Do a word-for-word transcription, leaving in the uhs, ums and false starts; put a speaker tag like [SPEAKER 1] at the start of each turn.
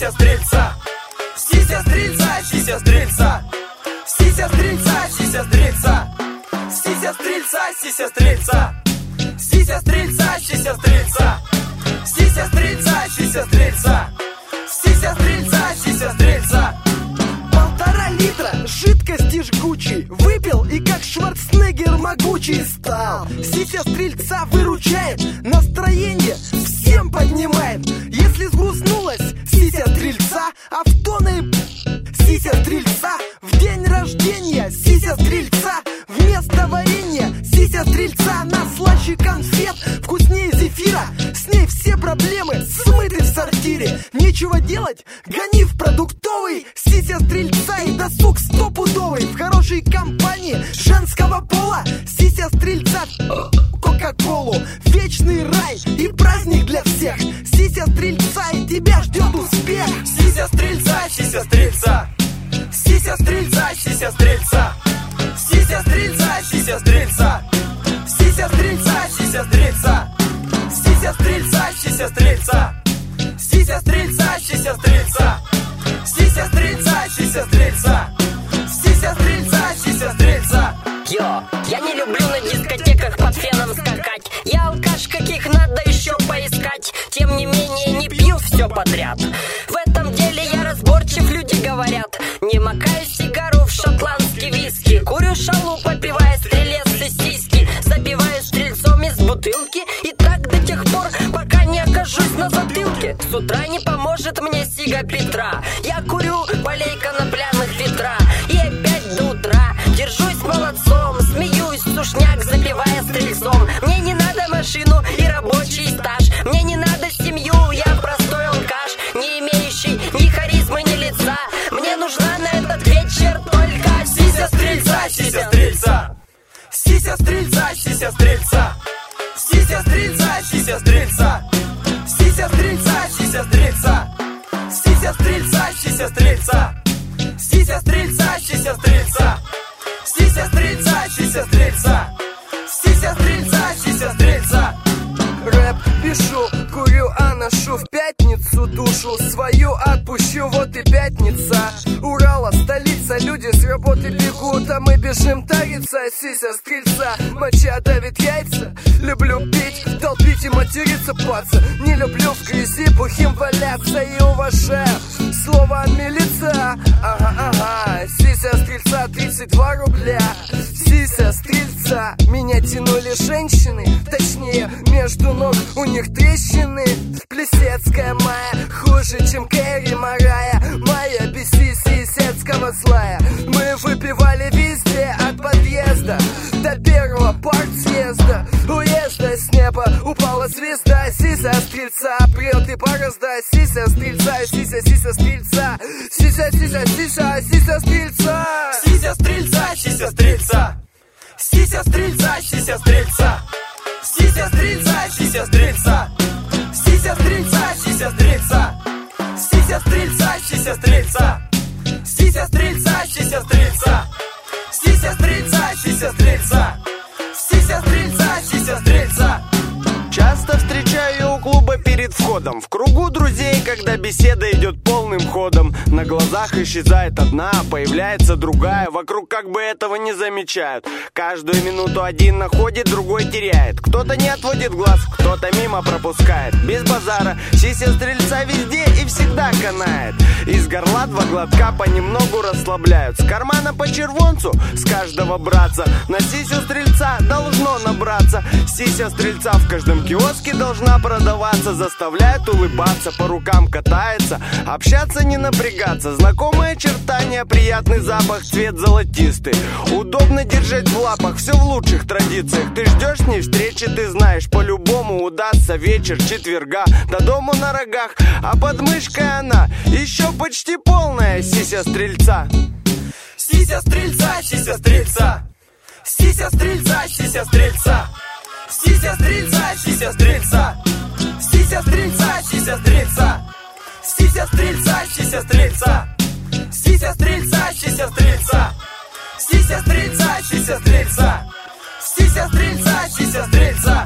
[SPEAKER 1] сися стрельца, сися стрельца, сися стрельца, сися стрельца, сися стрельца, сися стрельца, сися стрельца, сися стрельца, сися стрельца, сися стрельца, сися стрельца, сися стрельца, сися стрельца.
[SPEAKER 2] Полтора литра жидкости жгучей выпил и как Шварценеггер могучий стал. Сися стрельца выручает, настроение всем поднимает. Если сгрустнулась сися стрельца, а в тоне сися стрельца. В день рождения сися стрельца, вместо варенья сися стрельца. Она слаще конфет, вкуснее зефира, с ней все проблемы смыты в сортире. Нечего делать, гони в продуктовый, сися стрельца и досуг стопудовый. В хорошей компании женского пола сися стрельца кока-колу. Вечный рай и праздник для всех. Сися стрельца, и тебя ждет успех.
[SPEAKER 1] Сися стрельца, сися стрельца, сися стрельца, сися стрельца, сися стрельца, сися стрельца, сися стрельца, сися стрельца, сися стрельца, сися стрельца, сися стрельца, сися стрельца, сися стрельца, сися стрельца, сися стрельца, сися стрельца.
[SPEAKER 3] Йо, я не люблю на дискотеках под феном скакать. Я алкаш, каких надо еще поискать. Тем не менее не пью все подряд. В этом деле я разборчив, люди говорят. Не макаю сигару в шотландский виски. Курю шалу, попивая стрелец и сиськи. Запиваю стрельцом из бутылки. И так до тех пор, пока не окажусь на затылке. С утра не поможет мне сига Петра. Я курю полей конопляных ветра. И опять до утра держусь молодцом. Смеюсь, сушняк, запивая стрельцом. Мне не надо машину и рабочий стаж. Мне не надо семью, я простой алкаш, не имеющий ни харизмы, ни лица. Мне нужна на этот вечер только сися стрельца,
[SPEAKER 1] Сися стрельца, сися стрельца, сися стрельца, сися стрельца, сися стрельца, сися стрельца, сися стрельца, сися стрельца, сися стрельца, сися стрельца, сися стрельца, сися стрельца, сися стрельца, сися стрельца, сися стрельца.
[SPEAKER 2] Рэп пишу, курю, а ношу в пятницу душу свою отпущу, вот и пятница. Урала, столица, люди с работы бегут, а мы бежим тариться. Сися стрельца, моча давит яйца. Люблю пить, толпить и материться, паца. Не люблю в грязи бухим валяться. И уважаю слово милиция. Ага, ага, сися стрельца, тридцать два рубля. Сися стрельца, меня тянули женщины. Точнее, между ног у них трещины. Плесецкая Майя хуже, чем Кэрри Марая. Майя без сисецкого злая. Мы выпивали везде, от подъезда до первого партсъезда. Уезда с неба упала звезда. Сися стрельца прет и борозда. Сися стрельца, сися, сися стрельца, сися, сися, сися, сися стрельца.
[SPEAKER 1] Сися стрельца, сися стрельца, сися стрельца, сися стрельца, сися стрельца, сися стрельца, сися стрельца, сися стрельца, сися стрельца, сися стрельца, сися стрельца, сися стрельца, сися стрельца, сися стрельца, сися стрельца, сися стрельца.
[SPEAKER 4] Часто встречаю у клуба перед входом. В кругу друзей, когда беседа идет полным ходом. На глазах исчезает одна, появляется другая. Вокруг как бы этого не замечают. Каждую минуту один находит, другой теряет. Кто-то не отводит глаз, кто-то мимо пропускает. Без базара, сися стрельца везде и всегда канает. Из горла два глотка понемногу расслабляют. С кармана по червонцу, с каждого братца. На сисю стрельца должно набраться. Сися стрельца в каждом киоске должна продаваться. Заставляет улыбаться, по рукам катается. Общаться не напрягаться. Знакомые очертания, приятный запах, цвет золотистый. Удобно держать в лапах, все в лучших традициях. Ты ждешь с ней встречи, ты знаешь, по-любому удастся вечер четверга. До дому на рогах, а под мышкой она еще почти полная сися стрельца.
[SPEAKER 1] Сися стрельца, сися стрельца, сися стрельца, сися стрельца, сися стрельца, сися стрельца, сися стрельца, сися стрельца, сися стрельца, сися стрельца, сися стрельца, сися стрельца, сися стрельца, сися стрельца, сися стрельца, сися стрельца.